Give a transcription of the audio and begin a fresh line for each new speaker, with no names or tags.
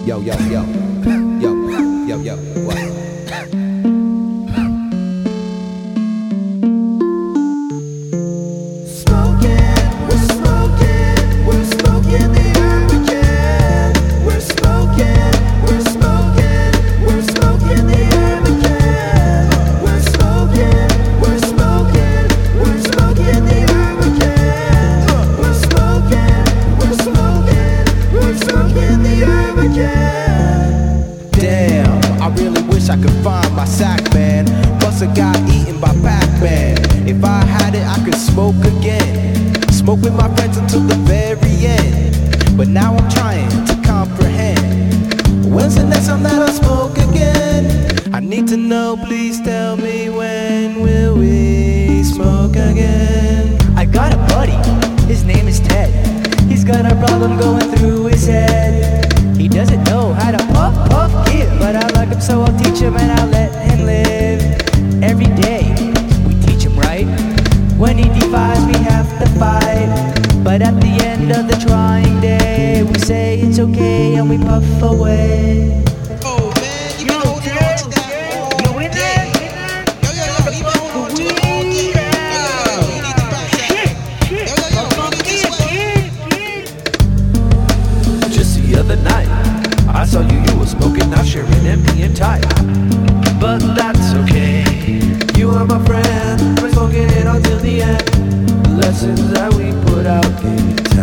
Yo, yo, yo, yo, yo, yo, what? Damn, I really wish I could find my sack, man. Musta got eaten by Pac-Man. If I had it, I could smoke again. Smoke with my friends until the very end. But now I'm trying to comprehend. When's the next time that I smoke again? I need to know, please tell me, when will we smoke again?
I got a buddy, his name is Ted. He's got a problem going through his head. He doesn't know how to puff, give, but I like him, so I'll teach him and I'll let him live. Every day, we teach him right. When he defies, we have to fight. But at the end of the trying day, we say it's okay and we puff away.
Oh man, you been holding on to that all day. Yo, you been holding on to it all day. Yo, you need to back that. Yo, you need this way.
Just the other night, I saw you were smoking, not sharing empty and tight. But that's okay, you are my friend. We're smoking it until the end. The lessons that we put out,